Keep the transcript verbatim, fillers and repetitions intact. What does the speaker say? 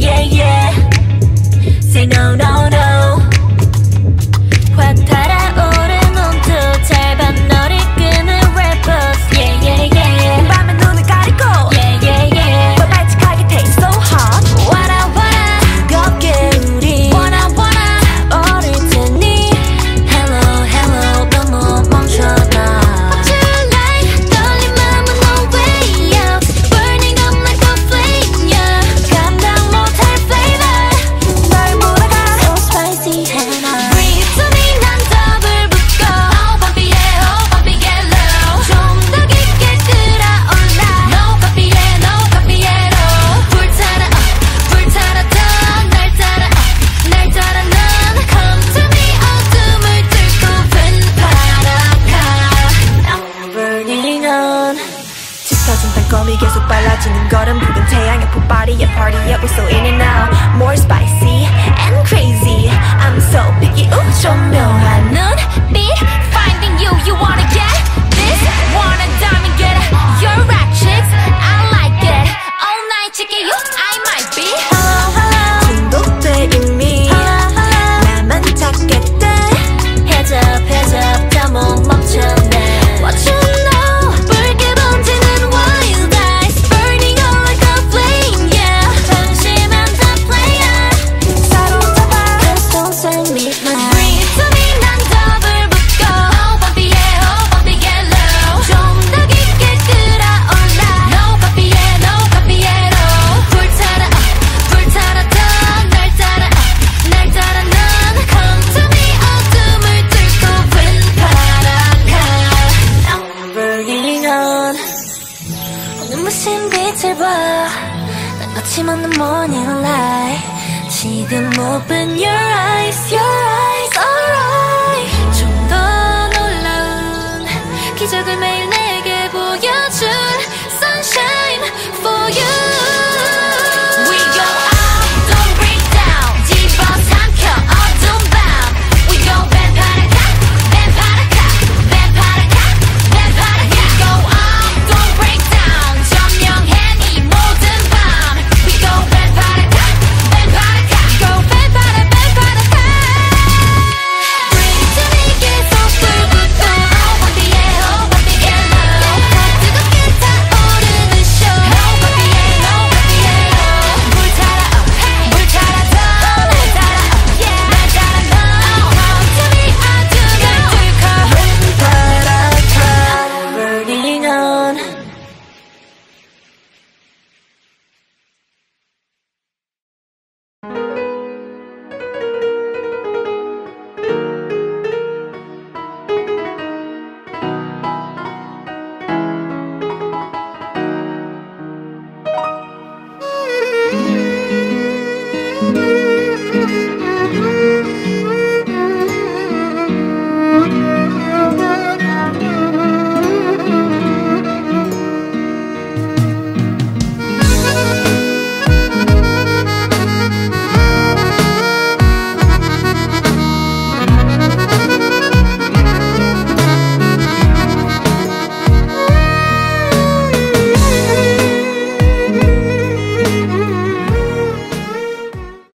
yeah, yeah. Say no, no, no. 확 달아오른 온도 짧은 너를 끄는 rappers, yeah, yeah, yeah. 밤에 눈을 가리고, yeah, yeah, yeah. 더 발칙하게 taste so hot. What I wanna, 뜨겁게 우리 wanna, wanna. 어릴 테니 hello, hello. 너무 멈춰놔. What's your life? 떨린 맘은 no way out. Burning up like a flame, yeah. 감당 못할 flavor. 널 몰아가 so spicy and I breathe to me. 난 더블 붙고 Oh bumpy yeah, oh bumpy get low. 좀 더 깊게 끌어올라. No copy yeah, no copy yeah, no. 불타라, uh, 불타라 더 날 따라, uh, 날 따라 넌 come to me. 어둠을 뚫고 왼바라가 I'm burning on. 짙어진 땅거미 계속 빨라지는 걸음 붉은 태양의 폭발이야 party야 we're so in and out. More spicy and crazy. I'm so picky. ooh 좀 묘한 눈빛. Finding you, you wanna get this? Wanna diamond get it? You're rap chicks, I like it. All night chicken you, I might be. Hello, hello. 중독돼 이미. 나만 찾게 돼. Heads up, heads up. 다 못 멈춰내. What you know? 붉게 번지는 wild eyes. Burning on like a flame, yeah. 방심한 the player. 사로잡아. Just don't send me mine. Breathe to me. 난 더블 붙고 Oh bumpy yeah, oh bumpy get low. 좀 더 깊게 끌어올라. No copy yeah, no copy yeah, no. 불타라, uh, 불타라 더 날 따라, uh, 날 따라 넌 come to me. 어둠을 뚫고 왼바라가 I'm burning on. 눈부신 빛을 봐. 난 거침없는 morning light. 지금 open your eyes, your eyes.